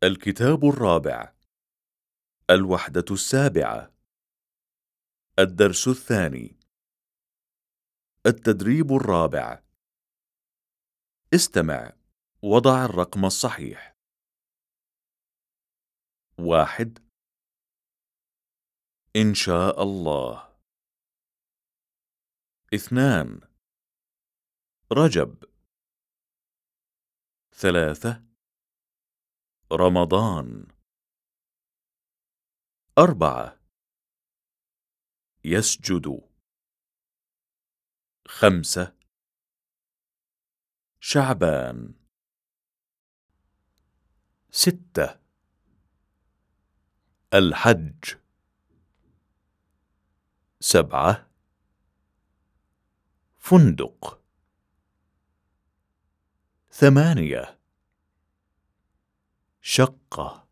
الكتاب الرابع، الوحدة السابعة، الدرس الثاني، التدريب الرابع. استمع وضع الرقم الصحيح. 1. إن شاء الله. 2. رجب. 3. رمضان. 4. يسجد. 5. شعبان. 6. الحج. 7. فندق. 8. شقة.